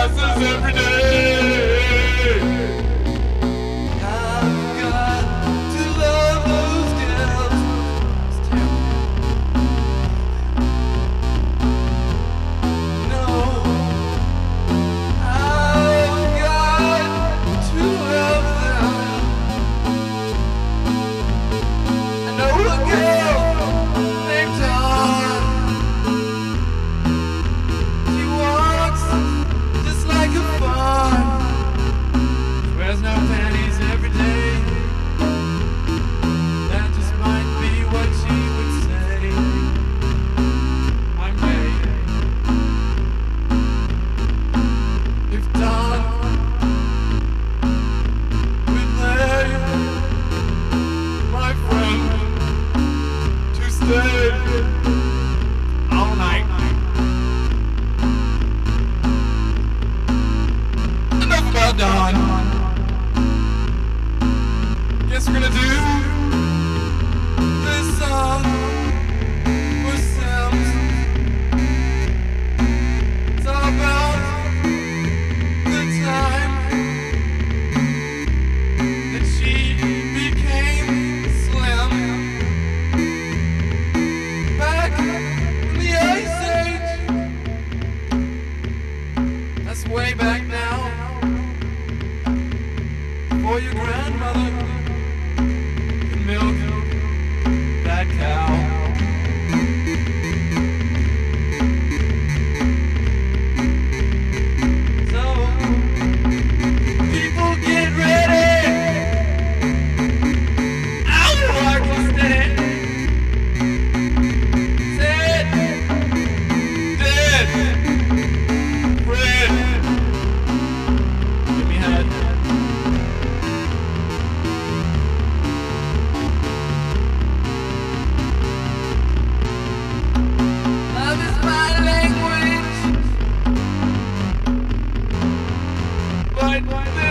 passes every day. I've got to love those girls. It's terrible. No, I've got to love them. I know a girl named Dawn. She walks just like a fawn. She wears no panties every day. That just might be what she would say. I'm gay. If Dawn would let my friend to stay all night. Enough about Dawn. Guess we're gonna do this song for Sims. It's all about the time that she became slim. Back in the Ice Age. That's way back now. Before your grandmother could milk that cow. So, people get ready. I'll rock and stand. Said, dead, red. Give me head. Love is my language, but